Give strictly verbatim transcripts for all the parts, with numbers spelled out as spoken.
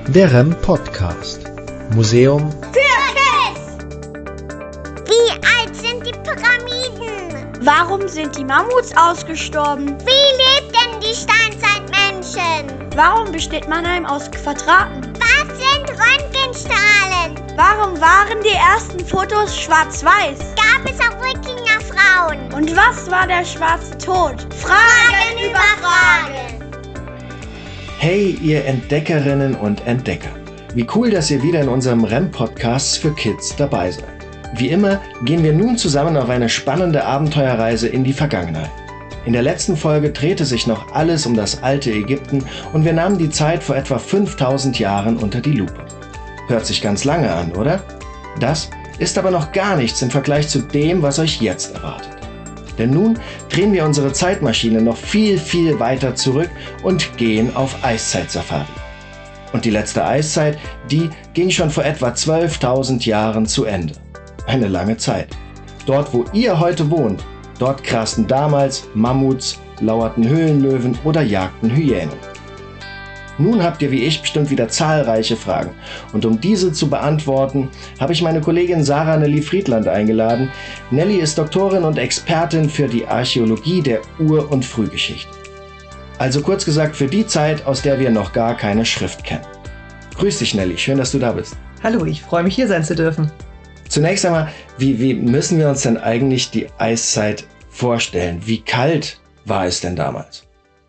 Der R E M Podcast. Museum für Kids. Wie alt sind die Pyramiden? Warum sind die Mammuts ausgestorben? Wie lebt denn die Steinzeitmenschen? Warum besteht Mannheim aus Quadraten? Was sind Röntgenstrahlen? Warum waren die ersten Fotos schwarz-weiß? Gab es auch Wikingerfrauen? Und was war der schwarze Tod? Fragen über Fragen. Hey, ihr Entdeckerinnen und Entdecker. Wie cool, dass ihr wieder in unserem R E M Podcast für Kids dabei seid. Wie immer gehen wir nun zusammen auf eine spannende Abenteuerreise in die Vergangenheit. In der letzten Folge drehte sich noch alles um das alte Ägypten und wir nahmen die Zeit vor etwa fünftausend Jahren unter die Lupe. Hört sich ganz lange an, oder? Das ist aber noch gar nichts im Vergleich zu dem, was euch jetzt erwartet. Denn nun drehen wir unsere Zeitmaschine noch viel, viel weiter zurück und gehen auf Eiszeit-Safari. Und die letzte Eiszeit, die ging schon vor etwa zwölftausend Jahren zu Ende. Eine lange Zeit. Dort, wo ihr heute wohnt, dort grasten damals Mammuts, lauerten Höhlenlöwen oder jagten Hyänen. Nun habt ihr wie ich bestimmt wieder zahlreiche Fragen. Und um diese zu beantworten, habe ich meine Kollegin Sarah Nelly Friedland eingeladen. Nelly ist Doktorin und Expertin für die Archäologie der Ur- und Frühgeschichte. Also kurz gesagt für die Zeit, aus der wir noch gar keine Schrift kennen. Grüß dich, Nelly, schön, dass du da bist. Hallo, ich freue mich, hier sein zu dürfen. Zunächst einmal, wie, wie müssen wir uns denn eigentlich die Eiszeit vorstellen? Wie kalt war es denn damals?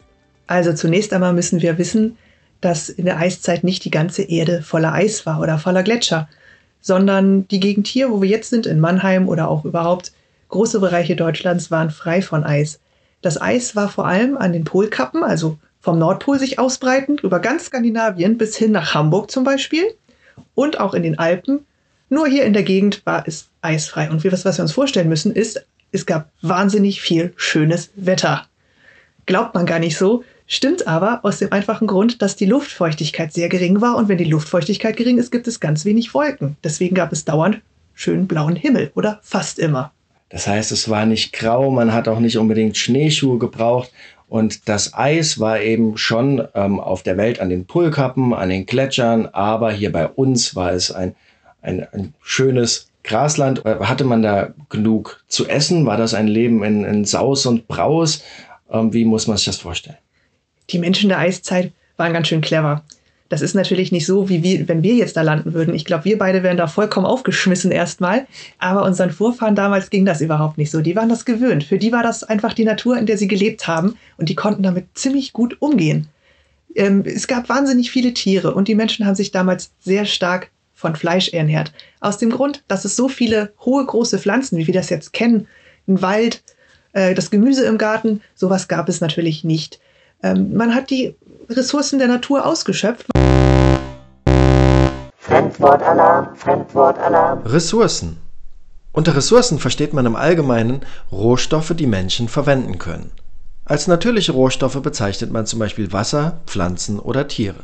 Also zunächst einmal müssen wir wissen, dass in der Eiszeit nicht die ganze Erde voller Eis war oder voller Gletscher, sondern die Gegend hier, wo wir jetzt sind, in Mannheim oder auch überhaupt große Bereiche Deutschlands, waren frei von Eis. Das Eis war vor allem an den Polkappen, also vom Nordpol sich ausbreitend, über ganz Skandinavien bis hin nach Hamburg zum Beispiel und auch in den Alpen. Nur hier in der Gegend war es eisfrei. Und was, was wir uns vorstellen müssen, ist, es gab wahnsinnig viel schönes Wetter. Glaubt man gar nicht so, stimmt aber aus dem einfachen Grund, dass die Luftfeuchtigkeit sehr gering war. Und wenn die Luftfeuchtigkeit gering ist, gibt es ganz wenig Wolken. Deswegen gab es dauernd schönen blauen Himmel oder fast immer. Das heißt, es war nicht grau, man hat auch nicht unbedingt Schneeschuhe gebraucht. Und das Eis war eben schon ähm, auf der Welt an den Polkappen, an den Gletschern. Aber hier bei uns war es ein, ein, ein schönes Grasland. Hatte man da genug zu essen? War das ein Leben in, in Saus und Braus? Ähm, wie muss man sich das vorstellen? Die Menschen der Eiszeit waren ganz schön clever. Das ist natürlich nicht so, wie wir, wenn wir jetzt da landen würden. Ich glaube, wir beide wären da vollkommen aufgeschmissen erstmal. Aber unseren Vorfahren damals ging das überhaupt nicht so. Die waren das gewöhnt. Für die war das einfach die Natur, in der sie gelebt haben. Und die konnten damit ziemlich gut umgehen. Ähm, es gab wahnsinnig viele Tiere. Und die Menschen haben sich damals sehr stark von Fleisch ernährt. Aus dem Grund, dass es so viele hohe, große Pflanzen, wie wir das jetzt kennen, ein Wald, äh, das Gemüse im Garten, sowas gab es natürlich nicht. Ähm, man hat die Ressourcen der Natur ausgeschöpft. Fremdwortalarm, Fremdwortalarm. Ressourcen. Unter Ressourcen versteht man im Allgemeinen Rohstoffe, die Menschen verwenden können. Als natürliche Rohstoffe bezeichnet man zum Beispiel Wasser, Pflanzen oder Tiere.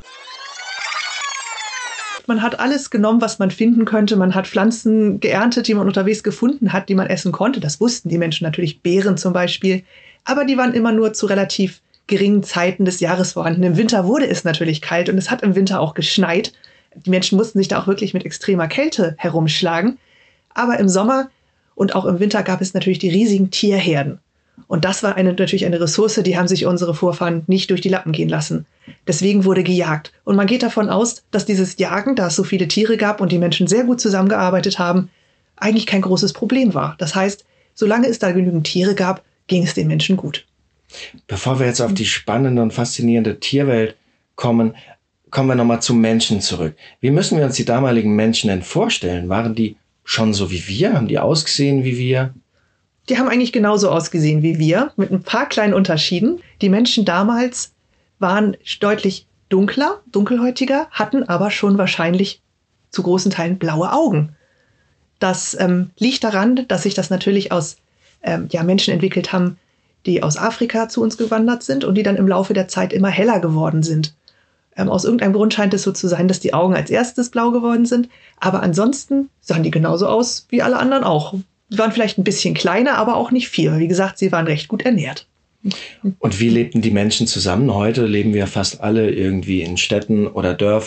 Man hat alles genommen, was man finden könnte. Man hat Pflanzen geerntet, die man unterwegs gefunden hat, die man essen konnte. Das wussten die Menschen natürlich, Beeren zum Beispiel. Aber die waren immer nur zu relativ geringen Zeiten des Jahres vorhanden. Im Winter wurde es natürlich kalt und es hat im Winter auch geschneit. Die Menschen mussten sich da auch wirklich mit extremer Kälte herumschlagen. Aber im Sommer und auch im Winter gab es natürlich die riesigen Tierherden. Und das war eine, natürlich eine Ressource, die haben sich unsere Vorfahren nicht durch die Lappen gehen lassen. Deswegen wurde gejagt. Und man geht davon aus, dass dieses Jagen, da es so viele Tiere gab und die Menschen sehr gut zusammengearbeitet haben, eigentlich kein großes Problem war. Das heißt, solange es da genügend Tiere gab, ging es den Menschen gut. Bevor wir jetzt auf die spannende und faszinierende Tierwelt kommen, kommen wir nochmal zum Menschen zurück. Wie müssen wir uns die damaligen Menschen denn vorstellen? Waren die schon so wie wir? Haben die ausgesehen wie wir? Die haben eigentlich genauso ausgesehen wie wir, mit ein paar kleinen Unterschieden. Die Menschen damals waren deutlich dunkler, dunkelhäutiger, hatten aber schon wahrscheinlich zu großen Teilen blaue Augen. Das ähm, liegt daran, dass sich das natürlich aus ähm, ja, Menschen entwickelt haben, die aus Afrika zu uns gewandert sind und die dann im Laufe der Zeit immer heller geworden sind. Ähm, aus irgendeinem Grund scheint es so zu sein, dass die Augen als erstes blau geworden sind. Aber ansonsten sahen die genauso aus wie alle anderen auch. Sie waren vielleicht ein bisschen kleiner, aber auch nicht viel. Weil, wie gesagt, sie waren recht gut ernährt. Und wie lebten die Menschen zusammen? Heute leben wir fast alle irgendwie in Städten oder Dörfern.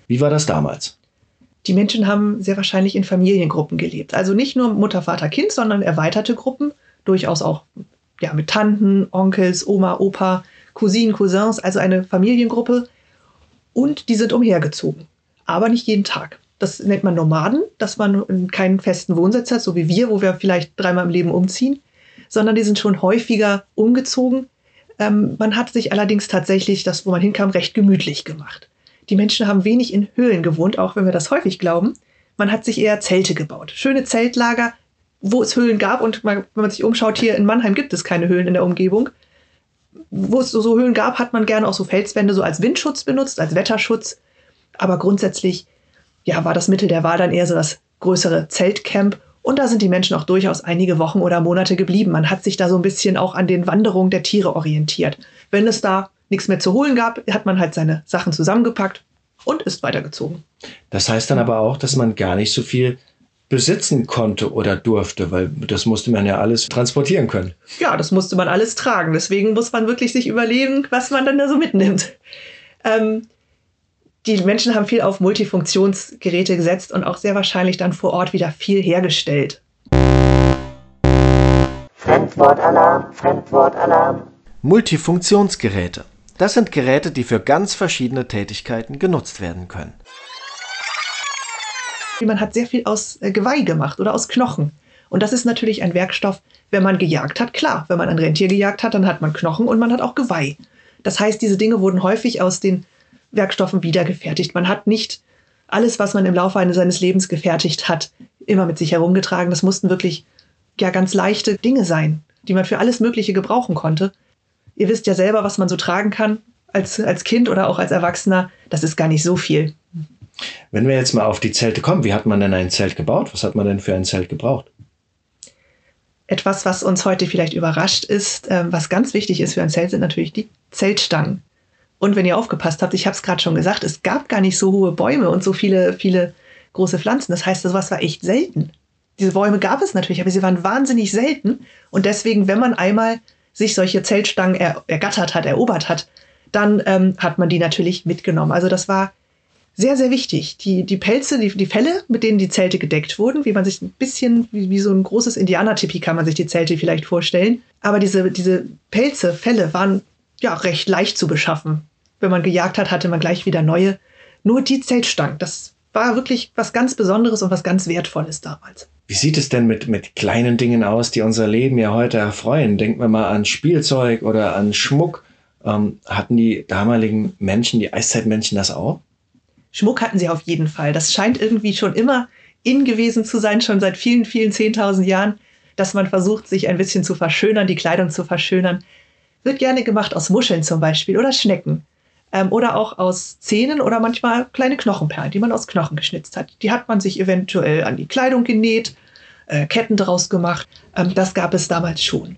Wie war das damals? Die Menschen haben sehr wahrscheinlich in Familiengruppen gelebt. Also nicht nur Mutter, Vater, Kind, sondern erweiterte Gruppen. Durchaus auch ja, mit Tanten, Onkels, Oma, Opa, Cousinen, Cousins. Also eine Familiengruppe. Und die sind umhergezogen. Aber nicht jeden Tag. Das nennt man Nomaden, dass man keinen festen Wohnsitz hat, so wie wir, wo wir vielleicht dreimal im Leben umziehen. Sondern die sind schon häufiger umgezogen. Ähm, man hat sich allerdings tatsächlich das, wo man hinkam, recht gemütlich gemacht. Die Menschen haben wenig in Höhlen gewohnt, auch wenn wir das häufig glauben. Man hat sich eher Zelte gebaut. Schöne Zeltlager, wo es Höhlen gab. Und man, wenn man sich umschaut, hier in Mannheim gibt es keine Höhlen in der Umgebung. Wo es so, so Höhlen gab, hat man gerne auch so Felswände so als Windschutz benutzt, als Wetterschutz. Aber grundsätzlich ja, war das Mittel der Wahl dann eher so das größere Zeltcamp. Und da sind die Menschen auch durchaus einige Wochen oder Monate geblieben. Man hat sich da so ein bisschen auch an den Wanderungen der Tiere orientiert. Wenn es da nichts mehr zu holen gab, hat man halt seine Sachen zusammengepackt und ist weitergezogen. Das heißt dann aber auch, dass man gar nicht so viel besitzen konnte oder durfte, weil das musste man ja alles transportieren können. Ja, das musste man alles tragen. Deswegen muss man wirklich sich überlegen, was man dann da so mitnimmt. Ähm, die Menschen haben viel auf Multifunktionsgeräte gesetzt und auch sehr wahrscheinlich dann vor Ort wieder viel hergestellt. Fremdwortalarm, Fremdwortalarm. Multifunktionsgeräte. Das sind Geräte, die für ganz verschiedene Tätigkeiten genutzt werden können. Man hat sehr viel aus äh, Geweih gemacht oder aus Knochen. Und das ist natürlich ein Werkstoff, wenn man gejagt hat. Klar, wenn man ein Rentier gejagt hat, dann hat man Knochen und man hat auch Geweih. Das heißt, diese Dinge wurden häufig aus den Werkstoffen wiedergefertigt. Man hat nicht alles, was man im Laufe eines seines Lebens gefertigt hat, immer mit sich herumgetragen. Das mussten wirklich ja, ganz leichte Dinge sein, die man für alles Mögliche gebrauchen konnte. Ihr wisst ja selber, was man so tragen kann als, als Kind oder auch als Erwachsener. Das ist gar nicht so viel. Wenn wir jetzt mal auf die Zelte kommen, wie hat man denn ein Zelt gebaut? Was hat man denn für ein Zelt gebraucht? Etwas, was uns heute vielleicht überrascht ist, äh, was ganz wichtig ist für ein Zelt, sind natürlich die Zeltstangen. Und wenn ihr aufgepasst habt, ich habe es gerade schon gesagt, es gab gar nicht so hohe Bäume und so viele, viele große Pflanzen. Das heißt, sowas war echt selten. Diese Bäume gab es natürlich, aber sie waren wahnsinnig selten. Und deswegen, wenn man einmal sich solche Zeltstangen er, ergattert hat, erobert hat, dann ähm, hat man die natürlich mitgenommen. Also das war sehr, sehr wichtig. Die, die Pelze, die, die Felle, mit denen die Zelte gedeckt wurden, wie man sich ein bisschen, wie, wie so ein großes Indianertipi kann man sich die Zelte vielleicht vorstellen. Aber diese, diese Pelze, Felle waren ja recht leicht zu beschaffen. Wenn man gejagt hat, hatte man gleich wieder neue. Nur die Zeltstangen, das war wirklich was ganz Besonderes und was ganz Wertvolles damals. Wie sieht es denn mit, mit kleinen Dingen aus, die unser Leben ja heute erfreuen? Denken wir mal an Spielzeug oder an Schmuck. Ähm, hatten die damaligen Menschen, die Eiszeitmenschen, das auch? Schmuck hatten sie auf jeden Fall. Das scheint irgendwie schon immer in gewesen zu sein, schon seit vielen, vielen zehntausend Jahren, dass man versucht, sich ein bisschen zu verschönern, die Kleidung zu verschönern. Wird gerne gemacht aus Muscheln zum Beispiel oder Schnecken. Ähm, oder auch aus Zähnen oder manchmal kleine Knochenperlen, die man aus Knochen geschnitzt hat. Die hat man sich eventuell an die Kleidung genäht, äh, Ketten draus gemacht. Ähm, das gab es damals schon.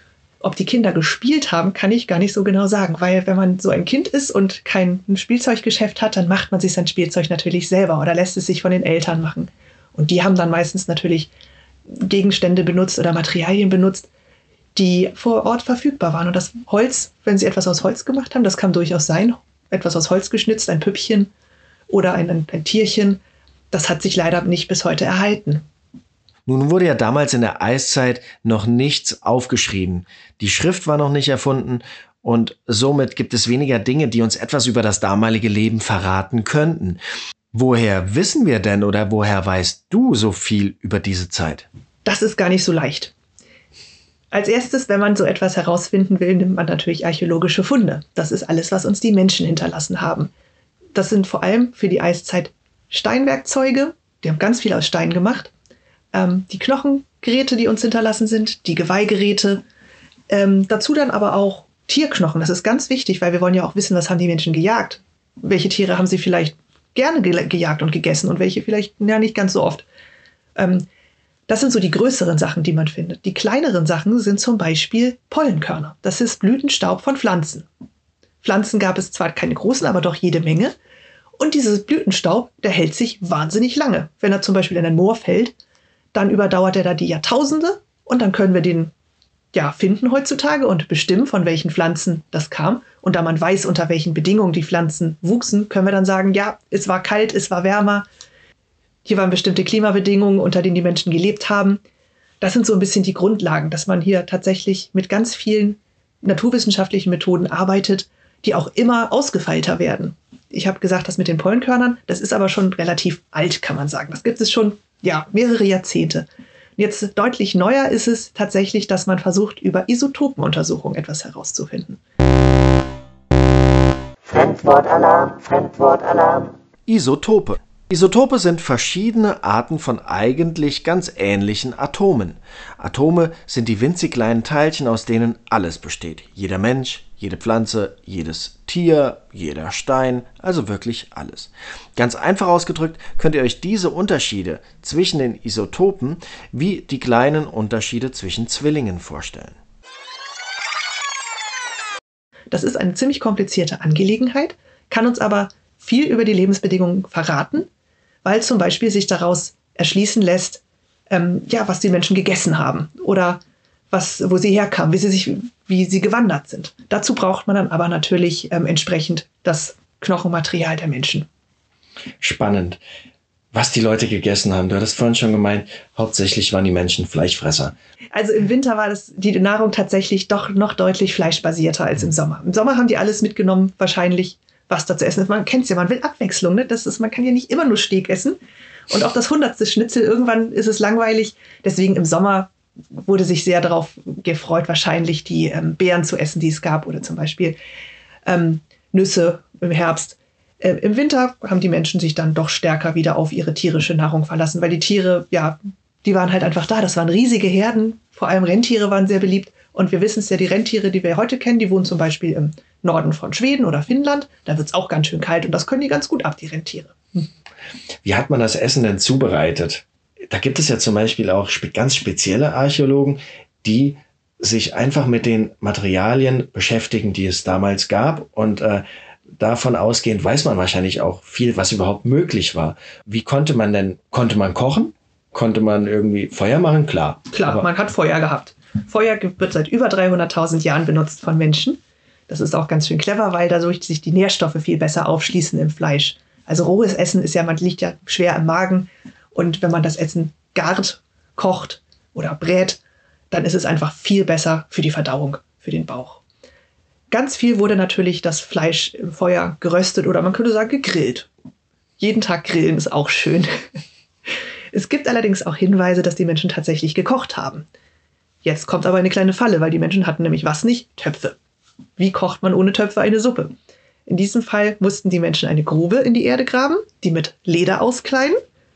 Ob die Kinder gespielt haben, kann ich gar nicht so genau sagen, weil wenn man so ein Kind ist und kein Spielzeuggeschäft hat, dann macht man sich sein Spielzeug natürlich selber oder lässt es sich von den Eltern machen. Und die haben dann meistens natürlich Gegenstände benutzt oder Materialien benutzt, die vor Ort verfügbar waren. Und das Holz, wenn sie etwas aus Holz gemacht haben, das kann durchaus sein, etwas aus Holz geschnitzt, ein Püppchen oder ein, ein, ein Tierchen, das hat sich leider nicht bis heute erhalten. Nun wurde ja damals in der Eiszeit noch nichts aufgeschrieben. Die Schrift war noch nicht erfunden und somit gibt es weniger Dinge, die uns etwas über das damalige Leben verraten könnten. Woher wissen wir denn oder woher weißt du so viel über diese Zeit? Das ist gar nicht so leicht. Als erstes, wenn man so etwas herausfinden will, nimmt man natürlich archäologische Funde. Das ist alles, was uns die Menschen hinterlassen haben. Das sind vor allem für die Eiszeit Steinwerkzeuge. Die haben ganz viel aus Stein gemacht. Ähm, die Knochengeräte, die uns hinterlassen sind, die Geweihgeräte. Ähm, dazu dann aber auch Tierknochen. Das ist ganz wichtig, weil wir wollen ja auch wissen, was haben die Menschen gejagt. Welche Tiere haben sie vielleicht gerne ge- gejagt und gegessen und welche vielleicht ja, nicht ganz so oft. Ähm, Das sind so die größeren Sachen, die man findet. Die kleineren Sachen sind zum Beispiel Pollenkörner. Das ist Blütenstaub von Pflanzen. Pflanzen gab es zwar keine großen, aber doch jede Menge. Und dieser Blütenstaub, der hält sich wahnsinnig lange. Wenn er zum Beispiel in ein Moor fällt, dann überdauert er da die Jahrtausende und dann können wir den ja, finden heutzutage und bestimmen, von welchen Pflanzen das kam. Und da man weiß, unter welchen Bedingungen die Pflanzen wuchsen, können wir dann sagen, ja, es war kalt, es war wärmer. Hier waren bestimmte Klimabedingungen, unter denen die Menschen gelebt haben. Das sind so ein bisschen die Grundlagen, dass man hier tatsächlich mit ganz vielen naturwissenschaftlichen Methoden arbeitet, die auch immer ausgefeilter werden. Ich habe gesagt, das mit den Pollenkörnern, das ist aber schon relativ alt, kann man sagen. Das gibt es schon ja, mehrere Jahrzehnte. Jetzt deutlich neuer ist es tatsächlich, dass man versucht, über Isotopenuntersuchungen etwas herauszufinden. Fremdwortalarm, Fremdwortalarm. Isotope. Isotope sind verschiedene Arten von eigentlich ganz ähnlichen Atomen. Atome sind die winzig kleinen Teilchen, aus denen alles besteht. Jeder Mensch, jede Pflanze, jedes Tier, jeder Stein, also wirklich alles. Ganz einfach ausgedrückt könnt ihr euch diese Unterschiede zwischen den Isotopen wie die kleinen Unterschiede zwischen Zwillingen vorstellen. Das ist eine ziemlich komplizierte Angelegenheit, kann uns aber viel über die Lebensbedingungen verraten, weil zum Beispiel sich daraus erschließen lässt, ähm, ja, was die Menschen gegessen haben oder was, wo sie herkamen, wie sie sich, wie sie gewandert sind. Dazu braucht man dann aber natürlich ähm, entsprechend das Knochenmaterial der Menschen. Spannend. Was die Leute gegessen haben. Du hattest vorhin schon gemeint, hauptsächlich waren die Menschen Fleischfresser. Also im Winter war das, die Nahrung tatsächlich doch noch deutlich fleischbasierter als im Sommer. Im Sommer haben die alles mitgenommen, wahrscheinlich, was da zu essen ist. Man kennt es ja, man will Abwechslung. Ne? Das ist, man kann ja nicht immer nur Steak essen. Und auch das hundertste Schnitzel, irgendwann ist es langweilig. Deswegen im Sommer wurde sich sehr darauf gefreut, wahrscheinlich die ähm, Beeren zu essen, die es gab. Oder zum Beispiel ähm, Nüsse im Herbst. Äh, Im Winter haben die Menschen sich dann doch stärker wieder auf ihre tierische Nahrung verlassen, weil die Tiere, ja, die waren halt einfach da. Das waren riesige Herden. Vor allem Rentiere waren sehr beliebt. Und wir wissen es ja, die Rentiere, die wir heute kennen, die wohnen zum Beispiel im Norden von Schweden oder Finnland. Da wird es auch ganz schön kalt und das können die ganz gut ab, die Rentiere. Hm. Wie hat man das Essen denn zubereitet? Da gibt es ja zum Beispiel auch ganz spezielle Archäologen, die sich einfach mit den Materialien beschäftigen, die es damals gab. Und äh, davon ausgehend weiß man wahrscheinlich auch viel, was überhaupt möglich war. Wie konnte man denn, konnte man kochen? Konnte man irgendwie Feuer machen? Klar. Klar, aber man hat Feuer gehabt. Feuer wird seit über dreihunderttausend Jahren benutzt von Menschen. Das ist auch ganz schön clever, weil dadurch sich die Nährstoffe viel besser aufschließen im Fleisch. Also rohes Essen ist ja, man liegt ja schwer im Magen. Und wenn man das Essen gart, kocht oder brät, dann ist es einfach viel besser für die Verdauung, für den Bauch. Ganz viel wurde natürlich das Fleisch im Feuer geröstet oder man könnte sagen gegrillt. Jeden Tag grillen ist auch schön. Es gibt allerdings auch Hinweise, dass die Menschen tatsächlich gekocht haben. Jetzt kommt aber eine kleine Falle, weil die Menschen hatten nämlich was nicht? Töpfe. Wie kocht man ohne Töpfe eine Suppe? In diesem Fall mussten die Menschen eine Grube in die Erde graben, die mit Leder auskleiden.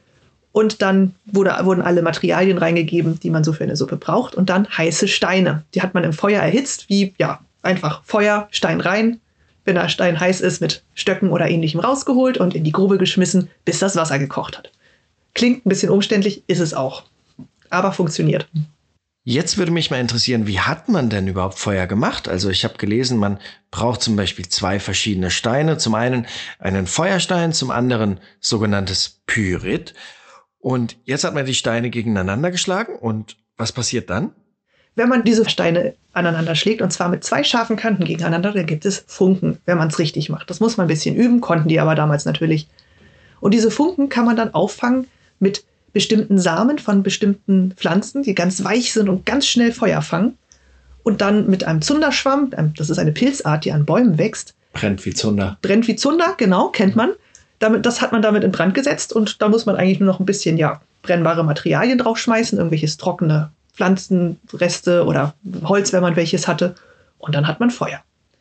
Und dann wurde, wurden alle Materialien reingegeben, die man so für eine Suppe braucht. Und dann heiße Steine. Die hat man im Feuer erhitzt, wie, ja, einfach Feuer, Stein rein. Wenn der Stein heiß ist, mit Stöcken oder Ähnlichem rausgeholt und in die Grube geschmissen, bis das Wasser gekocht hat. Klingt ein bisschen umständlich, ist es auch. Aber funktioniert. Jetzt würde mich mal interessieren, wie hat man denn überhaupt Feuer gemacht? Also ich habe gelesen, man braucht zum Beispiel zwei verschiedene Steine. Zum einen einen Feuerstein, zum anderen sogenanntes Pyrit. Und jetzt hat man die Steine gegeneinander geschlagen. Und was passiert dann? Wenn man diese Steine aneinander schlägt, und zwar mit zwei scharfen Kanten gegeneinander, dann gibt es Funken, wenn man es richtig macht. Das muss man ein bisschen üben, konnten die aber damals natürlich. Und diese Funken kann man dann auffangen mit bestimmten Samen von bestimmten Pflanzen, die ganz weich sind und ganz schnell Feuer fangen. Und dann mit einem Zunderschwamm, das ist eine Pilzart, die an Bäumen wächst. Brennt wie Zunder. Brennt wie Zunder, genau, kennt man. Damit, das hat man damit in Brand gesetzt und da muss man eigentlich nur noch ein bisschen ja, brennbare Materialien draufschmeißen, irgendwelches trockene Pflanzenreste oder Holz, wenn man welches hatte. Und dann hat man Feuer.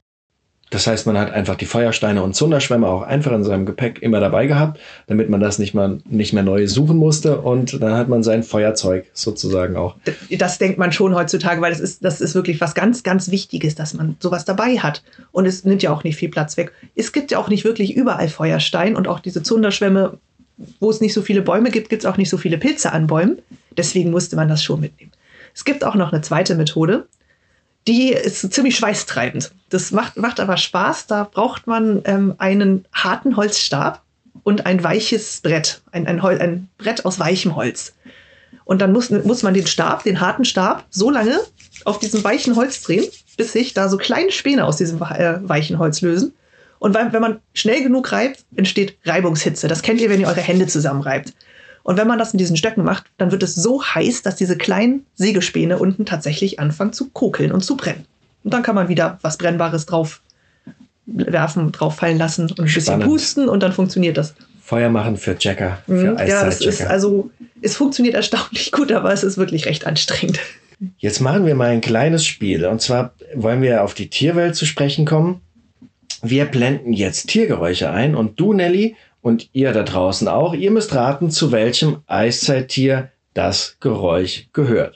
Das heißt, man hat einfach die Feuersteine und Zunderschwämme auch einfach in seinem Gepäck immer dabei gehabt, damit man das nicht, mal, nicht mehr neu suchen musste. Und dann hat man sein Feuerzeug sozusagen auch. Das denkt man schon heutzutage, weil das ist, das ist wirklich was ganz, ganz Wichtiges, dass man sowas dabei hat. Und es nimmt ja auch nicht viel Platz weg. Es gibt ja auch nicht wirklich überall Feuerstein und auch diese Zunderschwämme, wo es nicht so viele Bäume gibt, gibt es auch nicht so viele Pilze an Bäumen. Deswegen musste man das schon mitnehmen. Es gibt auch noch eine zweite Methode. Die ist ziemlich schweißtreibend. Das macht, macht aber Spaß. Da braucht man ähm, einen harten Holzstab und ein weiches Brett. Ein, ein, Hol- ein Brett aus weichem Holz. Und dann muss, muss man den Stab, den harten Stab, so lange auf diesem weichen Holz drehen, bis sich da so kleine Späne aus diesem äh, weichen Holz lösen. Und weil, wenn man schnell genug reibt, entsteht Reibungshitze. Das kennt ihr, wenn ihr eure Hände zusammenreibt. Und wenn man das mit diesen Stöcken macht, dann wird es so heiß, dass diese kleinen Sägespäne unten tatsächlich anfangen zu kokeln und zu brennen. Und dann kann man wieder was Brennbares drauf werfen, drauf fallen lassen und ein bisschen Spannend. pusten und dann funktioniert das. Feuer machen für Checker, für Mhm. Ja, das ist Eiszeit-Checker. also, es funktioniert erstaunlich gut, aber es ist wirklich recht anstrengend. Jetzt machen wir mal ein kleines Spiel. Und zwar wollen wir auf die Tierwelt zu sprechen kommen. Wir blenden jetzt Tiergeräusche ein und du, Nelly, und ihr da draußen auch, ihr müsst raten, zu welchem Eiszeittier das Geräusch gehört.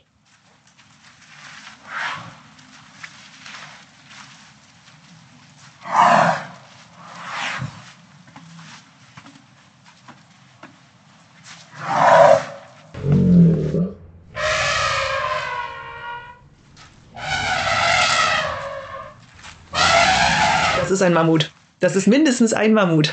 Das ist ein Mammut. Das ist mindestens ein Mammut.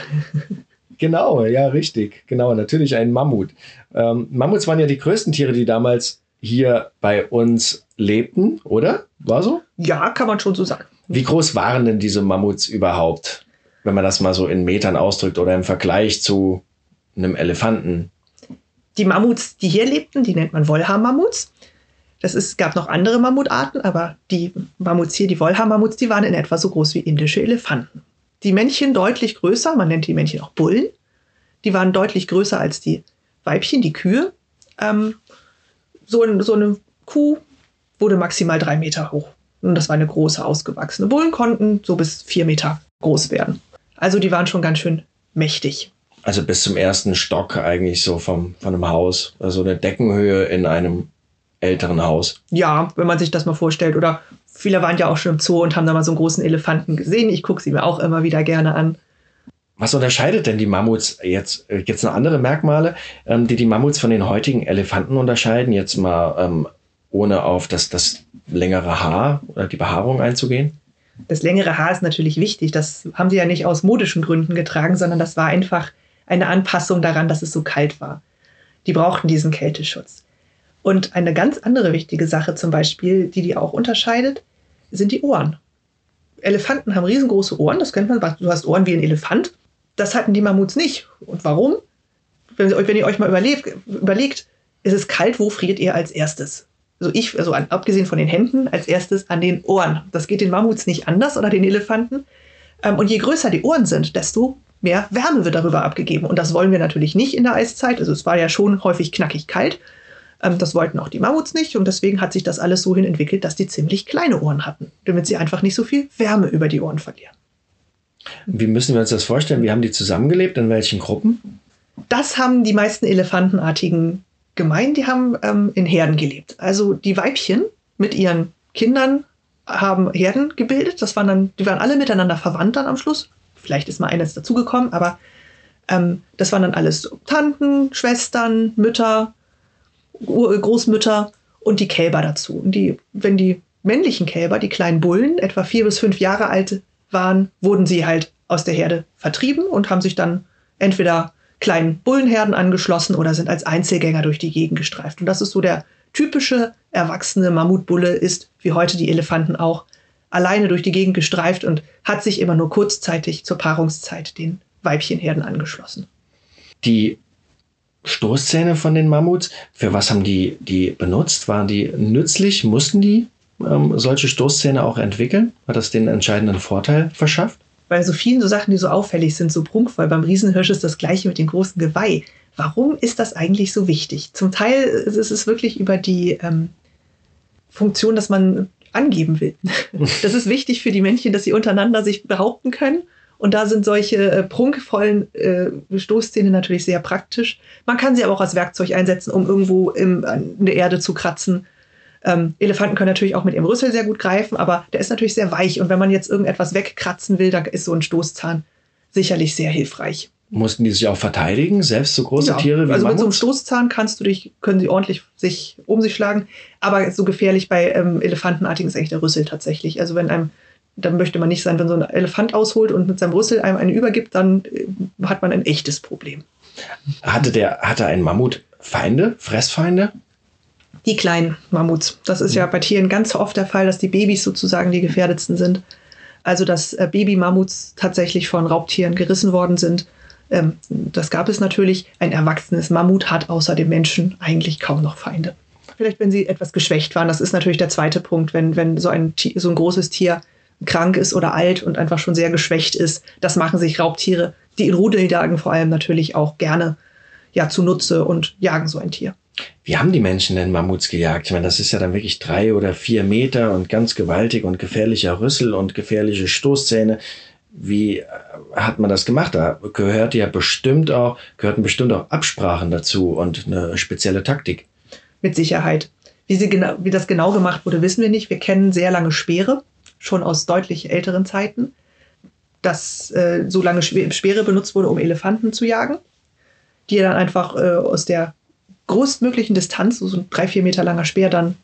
Genau, ja, richtig. Genau, natürlich ein Mammut. Ähm, Mammuts waren ja die größten Tiere, die damals hier bei uns lebten, oder? War so? Ja, kann man schon so sagen. Wie groß waren denn diese Mammuts überhaupt, wenn man das mal so in Metern ausdrückt oder im Vergleich zu einem Elefanten? Die Mammuts, die hier lebten, die nennt man Wollhaar-Mammuts. Das ist, gab noch andere Mammutarten, aber die Mammuts hier, die Wollhaar-Mammuts, die waren in etwa so groß wie indische Elefanten. Die Männchen deutlich größer, man nennt die Männchen auch Bullen. Die waren deutlich größer als die Weibchen, die Kühe. Ähm, so, ein, so eine Kuh wurde maximal drei Meter hoch. Und das war eine große, ausgewachsene. Bullen konnten so bis vier Meter groß werden. Also die waren schon ganz schön mächtig. Also bis zum ersten Stock eigentlich so vom, von einem Haus. Also eine Deckenhöhe in einem älteren Haus. Ja, wenn man sich das mal vorstellt. Oder viele waren ja auch schon im Zoo und haben da mal so einen großen Elefanten gesehen. Ich gucke sie mir auch immer wieder gerne an. Was unterscheidet denn die Mammuts jetzt? Jetzt noch andere Merkmale, ähm, die die Mammuts von den heutigen Elefanten unterscheiden? Jetzt mal ähm, ohne auf das, das längere Haar oder die Behaarung einzugehen. Das längere Haar ist natürlich wichtig. Das haben sie ja nicht aus modischen Gründen getragen, sondern das war einfach eine Anpassung daran, dass es so kalt war. Die brauchten diesen Kälteschutz. Und eine ganz andere wichtige Sache zum Beispiel, die die auch unterscheidet, sind die Ohren. Elefanten haben riesengroße Ohren, das kennt man, du hast Ohren wie ein Elefant. Das hatten die Mammuts nicht. Und warum? Wenn, wenn ihr euch mal überlegt, überlegt, ist es kalt, wo friert ihr als erstes? Also ich, also an, abgesehen von den Händen, als erstes an den Ohren. Das geht den Mammuts nicht anders oder den Elefanten. Ähm, und je größer die Ohren sind, desto mehr Wärme wird darüber abgegeben. Und das wollen wir natürlich nicht in der Eiszeit. Also es war ja schon häufig knackig kalt. Ähm, das wollten auch die Mammuts nicht. Und deswegen hat sich das alles so hin entwickelt, dass die ziemlich kleine Ohren hatten, damit sie einfach nicht so viel Wärme über die Ohren verlieren. Wie müssen wir uns das vorstellen? Wie haben die zusammengelebt? In welchen Gruppen? Das haben die meisten Elefantenartigen gemein. Die haben ähm, in Herden gelebt. Also die Weibchen mit ihren Kindern haben Herden gebildet. Das waren dann, die waren alle miteinander verwandt dann am Schluss. Vielleicht ist mal eines dazugekommen, aber ähm, das waren dann alles Tanten, Schwestern, Mütter, Großmütter und die Kälber dazu. Und die, wenn die männlichen Kälber, die kleinen Bullen, etwa vier bis fünf Jahre alt waren, wurden sie halt aus der Herde vertrieben und haben sich dann entweder kleinen Bullenherden angeschlossen oder sind als Einzelgänger durch die Gegend gestreift. Und das ist so der typische erwachsene Mammutbulle, ist wie heute die Elefanten auch alleine durch die Gegend gestreift und hat sich immer nur kurzzeitig zur Paarungszeit den Weibchenherden angeschlossen. Die Stoßzähne von den Mammuts, für was haben die die benutzt? Waren die nützlich? Mussten die ähm, solche Stoßzähne auch entwickeln? Hat das den entscheidenden Vorteil verschafft? Bei so vielen so Sachen, die so auffällig sind, so prunkvoll. Beim Riesenhirsch ist das Gleiche mit dem großen Geweih. Warum ist das eigentlich so wichtig? Zum Teil ist es wirklich über die ähm, Funktion, dass man angeben will. Das ist wichtig für die Männchen, dass sie untereinander sich behaupten können. Und da sind solche äh, prunkvollen äh, Stoßzähne natürlich sehr praktisch. Man kann sie aber auch als Werkzeug einsetzen, um irgendwo im, in der Erde zu kratzen. Ähm, Elefanten können natürlich auch mit ihrem Rüssel sehr gut greifen, aber der ist natürlich sehr weich. Und wenn man jetzt irgendetwas wegkratzen will, dann ist so ein Stoßzahn sicherlich sehr hilfreich. Mussten die sich auch verteidigen, selbst so große Ja, Tiere wie also mit so einem Mammuts? Stoßzahn kannst du dich, können sie ordentlich sich um sich schlagen. Aber so gefährlich bei ähm, Elefantenartigen ist eigentlich der Rüssel tatsächlich. Also wenn einem, dann möchte man nicht sein, wenn so ein Elefant ausholt und mit seinem Rüssel einem eine übergibt, dann äh, hat man ein echtes Problem. Hatte, der, hatte ein Mammut Feinde, Fressfeinde? Die kleinen Mammuts. Das ist ja bei Tieren ganz oft der Fall, dass die Babys sozusagen die gefährdetsten sind. Also dass äh, Baby-Mammuts tatsächlich von Raubtieren gerissen worden sind. Ähm, das gab es natürlich. Ein erwachsenes Mammut hat außer dem Menschen eigentlich kaum noch Feinde. Vielleicht, wenn sie etwas geschwächt waren. Das ist natürlich der zweite Punkt. Wenn, wenn so, ein, so ein großes Tier krank ist oder alt und einfach schon sehr geschwächt ist, das machen sich Raubtiere, die in Rudeln jagen, vor allem natürlich auch gerne ja, zunutze und jagen so ein Tier. Wie haben die Menschen denn Mammuts gejagt? Ich meine, das ist ja dann wirklich drei oder vier Meter und ganz gewaltig und gefährlicher Rüssel und gefährliche Stoßzähne. Wie hat man das gemacht? Da gehört ja bestimmt auch, gehörten bestimmt auch Absprachen dazu und eine spezielle Taktik. Mit Sicherheit. Wie, sie genau, wie das genau gemacht wurde, wissen wir nicht. Wir kennen sehr lange Speere, schon aus deutlich älteren Zeiten, dass äh, so lange Speere benutzt wurde, um Elefanten zu jagen, die dann einfach äh, aus der größtmöglichen Distanz, so ein drei, vier Meter langer Speer, dann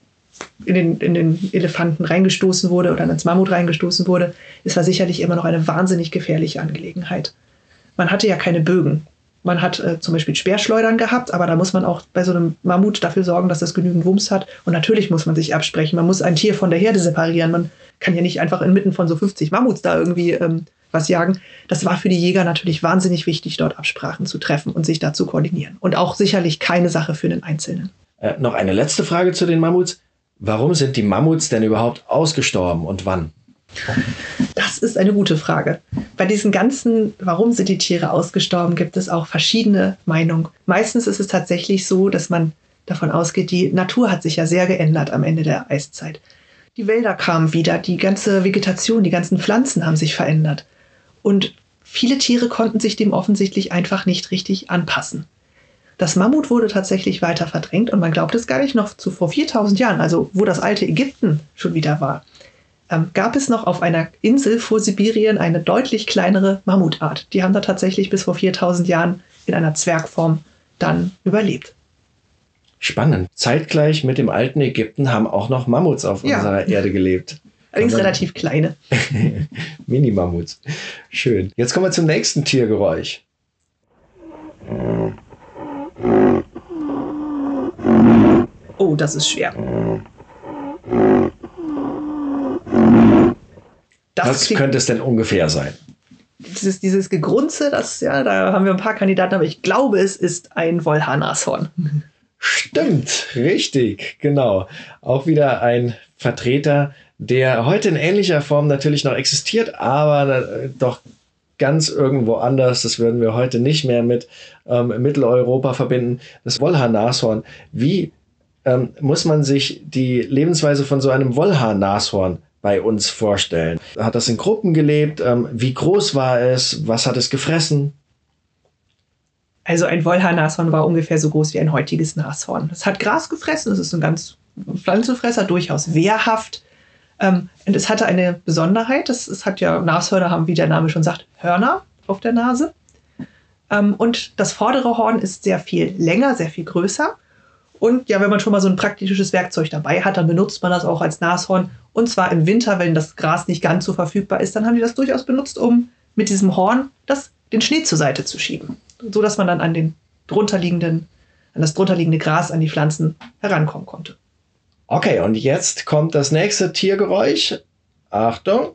in den, in den Elefanten reingestoßen wurde oder ins Mammut reingestoßen wurde. Es war sicherlich immer noch eine wahnsinnig gefährliche Angelegenheit. Man hatte ja keine Bögen. Man hat äh, zum Beispiel Speerschleudern gehabt, aber da muss man auch bei so einem Mammut dafür sorgen, dass das genügend Wumms hat. Und natürlich muss man sich absprechen. Man muss ein Tier von der Herde separieren. Man kann ja nicht einfach inmitten von so fünfzig Mammuts da irgendwie ähm, was jagen. Das war für die Jäger natürlich wahnsinnig wichtig, dort Absprachen zu treffen und sich da zu koordinieren. Und auch sicherlich keine Sache für den Einzelnen. Äh, noch eine letzte Frage zu den Mammuts. Warum sind die Mammuts denn überhaupt ausgestorben und wann? Das ist eine gute Frage. Bei diesen ganzen, warum sind die Tiere ausgestorben, gibt es auch verschiedene Meinungen. Meistens ist es tatsächlich so, dass man davon ausgeht, die Natur hat sich ja sehr geändert am Ende der Eiszeit. Die Wälder kamen wieder, die ganze Vegetation, die ganzen Pflanzen haben sich verändert. Und viele Tiere konnten sich dem offensichtlich einfach nicht richtig anpassen. Das Mammut wurde tatsächlich weiter verdrängt und man glaubt es gar nicht, noch zu vor viertausend Jahren, also wo das alte Ägypten schon wieder war, ähm, gab es noch auf einer Insel vor Sibirien eine deutlich kleinere Mammutart. Die haben da tatsächlich bis vor viertausend Jahren in einer Zwergform dann überlebt. Spannend. Zeitgleich mit dem alten Ägypten haben auch noch Mammuts auf ja. unserer Erde gelebt. Allerdings relativ kleine. Mini-Mammuts. Schön. Jetzt kommen wir zum nächsten Tiergeräusch. Oh, das ist schwer. Das Was klingt, könnte es denn ungefähr sein? Dieses, dieses Gegrunze, das, ja, da haben wir ein paar Kandidaten, aber ich glaube, es ist ein Wollhaarnashorn. Stimmt, richtig, genau. Auch wieder ein Vertreter, der heute in ähnlicher Form natürlich noch existiert, aber doch ganz irgendwo anders. Das würden wir heute nicht mehr mit ähm, Mitteleuropa verbinden. Das Wollhaarnashorn. Wie ähm, muss man sich die Lebensweise von so einem Wollhaarnashorn bei uns vorstellen? Hat das in Gruppen gelebt? Ähm, wie groß war es? Was hat es gefressen? Also ein Wollhaarnashorn war ungefähr so groß wie ein heutiges Nashorn. Es hat Gras gefressen, es ist ein ganz Pflanzenfresser, durchaus wehrhaft. Ähm, und es hatte eine Besonderheit, es, es hat ja, Nashörner haben, wie der Name schon sagt, Hörner auf der Nase. Ähm, und das vordere Horn ist sehr viel länger, sehr viel größer. Und ja, wenn man schon mal so ein praktisches Werkzeug dabei hat, dann benutzt man das auch als Nashorn. Und zwar im Winter, wenn das Gras nicht ganz so verfügbar ist, dann haben die das durchaus benutzt, um mit diesem Horn das, den Schnee zur Seite zu schieben. So dass man dann an, den drunterliegenden, an das drunterliegende Gras, an die Pflanzen herankommen konnte. Okay, und jetzt kommt das nächste Tiergeräusch. Achtung.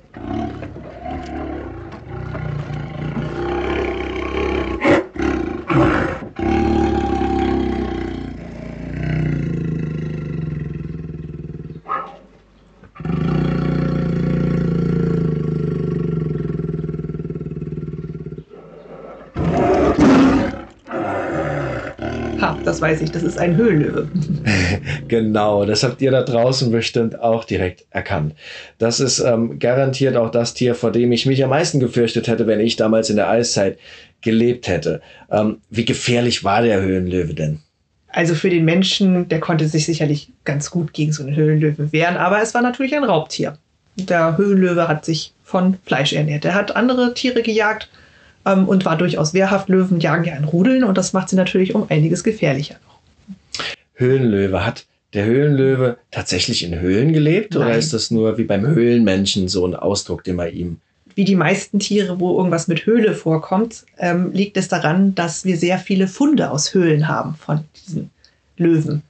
Das weiß ich, das ist ein Höhlenlöwe. Genau, das habt ihr da draußen bestimmt auch direkt erkannt. Das ist ähm, garantiert auch das Tier, vor dem ich mich am meisten gefürchtet hätte, wenn ich damals in der Eiszeit gelebt hätte. Ähm, wie gefährlich war der Höhlenlöwe denn? Also für den Menschen, der konnte sich sicherlich ganz gut gegen so einen Höhlenlöwe wehren, aber es war natürlich ein Raubtier. Der Höhlenlöwe hat sich von Fleisch ernährt. Er hat andere Tiere gejagt, Ähm, und war durchaus wehrhaft. Löwen jagen ja in Rudeln und das macht sie natürlich um einiges gefährlicher noch. Höhlenlöwe. Hat der Höhlenlöwe tatsächlich in Höhlen gelebt? Nein. Oder ist das nur wie beim Höhlenmenschen so ein Ausdruck, den man ihm... Wie die meisten Tiere, wo irgendwas mit Höhle vorkommt, ähm, liegt es daran, dass wir sehr viele Funde aus Höhlen haben von diesen Löwen.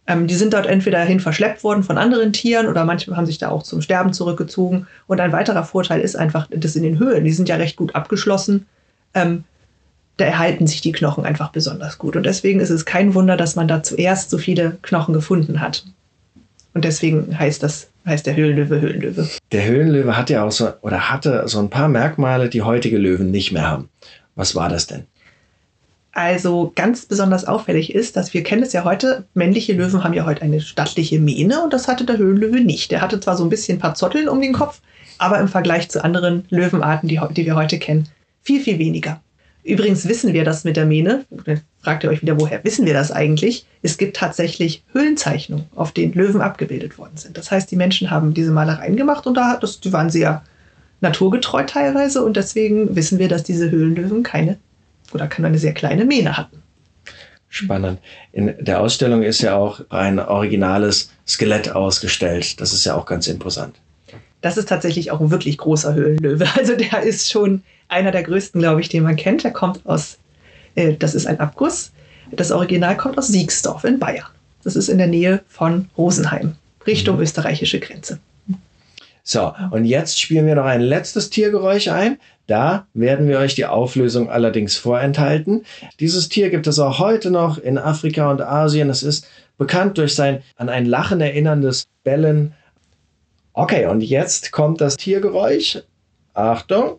Ähm, die sind dort entweder hin verschleppt worden von anderen Tieren oder manche haben sich da auch zum Sterben zurückgezogen. Und ein weiterer Vorteil ist einfach, dass in den Höhlen, die sind ja recht gut abgeschlossen, ähm, da erhalten sich die Knochen einfach besonders gut. Und deswegen ist es kein Wunder, dass man da zuerst so viele Knochen gefunden hat. Und deswegen heißt das, heißt der Höhlenlöwe Höhlenlöwe. Der Höhlenlöwe hat ja auch so, oder hatte so ein paar Merkmale, die heutige Löwen nicht mehr haben. Was war das denn? Also ganz besonders auffällig ist, dass wir kennen es ja heute, männliche Löwen haben ja heute eine stattliche Mähne und das hatte der Höhlenlöwe nicht. Der hatte zwar so ein bisschen ein paar Zotteln um den Kopf, aber im Vergleich zu anderen Löwenarten, die, die wir heute kennen, viel, viel weniger. Übrigens wissen wir das mit der Mähne. Dann fragt ihr euch wieder, woher wissen wir das eigentlich? Es gibt tatsächlich Höhlenzeichnungen, auf denen Löwen abgebildet worden sind. Das heißt, die Menschen haben diese Malereien gemacht und da, das, die waren sehr naturgetreu teilweise und deswegen wissen wir, dass diese Höhlenlöwen keine oder kann eine sehr kleine Mähne hatten. Spannend. In der Ausstellung ist ja auch ein originales Skelett ausgestellt. Das ist ja auch ganz imposant. Das ist tatsächlich auch ein wirklich großer Höhlenlöwe. Also der ist schon einer der größten, glaube ich, den man kennt. Der kommt aus, äh, das ist ein Abguss. Das Original kommt aus Siegsdorf in Bayern. Das ist in der Nähe von Rosenheim, Richtung mhm. österreichische Grenze. So, und jetzt spielen wir noch ein letztes Tiergeräusch ein. Da werden wir euch die Auflösung allerdings vorenthalten. Dieses Tier gibt es auch heute noch in Afrika und Asien. Es ist bekannt durch sein an ein Lachen erinnerndes Bellen. Okay, und jetzt kommt das Tiergeräusch. Achtung!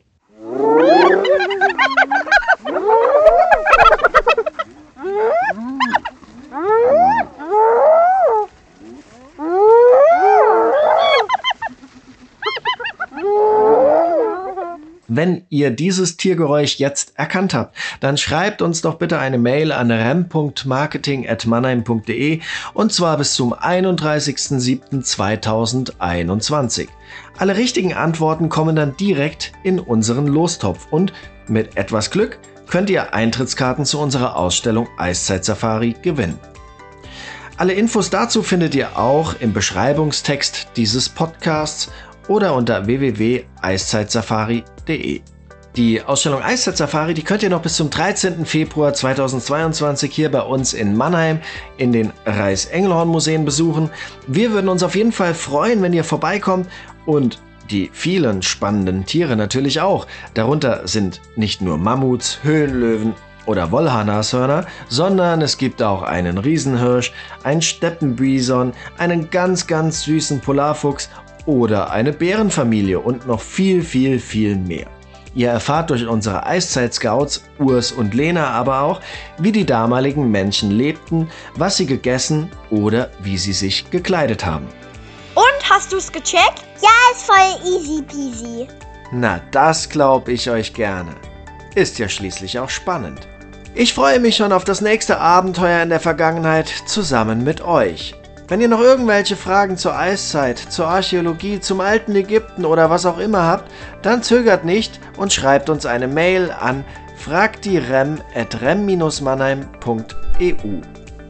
Wenn ihr dieses Tiergeräusch jetzt erkannt habt, dann schreibt uns doch bitte eine Mail an rem punkt marketing at mannheim punkt de und zwar bis zum einunddreißigsten siebten zweitausendeinundzwanzig. Alle richtigen Antworten kommen dann direkt in unseren Lostopf und mit etwas Glück könnt ihr Eintrittskarten zu unserer Ausstellung Eiszeit-Safari gewinnen. Alle Infos dazu findet ihr auch im Beschreibungstext dieses Podcasts oder unter w w w punkt eiszeitsafari punkt de. Die Ausstellung Eiszeit-Safari, die könnt ihr noch bis zum dreizehnten Februar zweitausendzweiundzwanzig hier bei uns in Mannheim in den Reichs-Engelhorn-Museen besuchen. Wir würden uns auf jeden Fall freuen, wenn ihr vorbeikommt und die vielen spannenden Tiere natürlich auch. Darunter sind nicht nur Mammuts, Höhlenlöwen oder Wollhaarnashörner, sondern es gibt auch einen Riesenhirsch, einen Steppenbison, einen ganz, ganz süßen Polarfuchs oder eine Bärenfamilie und noch viel, viel, viel mehr. Ihr erfahrt durch unsere Eiszeit-Scouts Urs und Lena aber auch, wie die damaligen Menschen lebten, was sie gegessen oder wie sie sich gekleidet haben. Und, hast du's gecheckt? Ja, ist voll easy peasy. Na, das glaub ich euch gerne. Ist ja schließlich auch spannend. Ich freue mich schon auf das nächste Abenteuer in der Vergangenheit zusammen mit euch. Wenn ihr noch irgendwelche Fragen zur Eiszeit, zur Archäologie, zum alten Ägypten oder was auch immer habt, dann zögert nicht und schreibt uns eine Mail an fragdirem at rem dash mannheim punkt e u.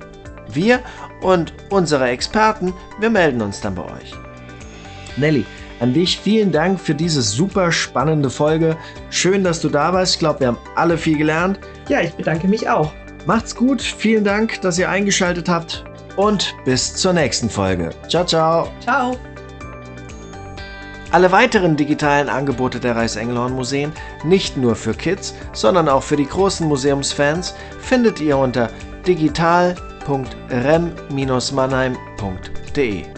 Wir und unsere Experten, wir melden uns dann bei euch. Nelly, an dich vielen Dank für diese super spannende Folge. Schön, dass du da warst. Ich glaube, wir haben alle viel gelernt. Ja, ich bedanke mich auch. Macht's gut. Vielen Dank, dass ihr eingeschaltet habt. Und bis zur nächsten Folge. Ciao, ciao. Ciao. Alle weiteren digitalen Angebote der Reichs-Engelhorn-Museen, nicht nur für Kids, sondern auch für die großen Museumsfans, findet ihr unter digital punkt rem dash mannheim punkt de.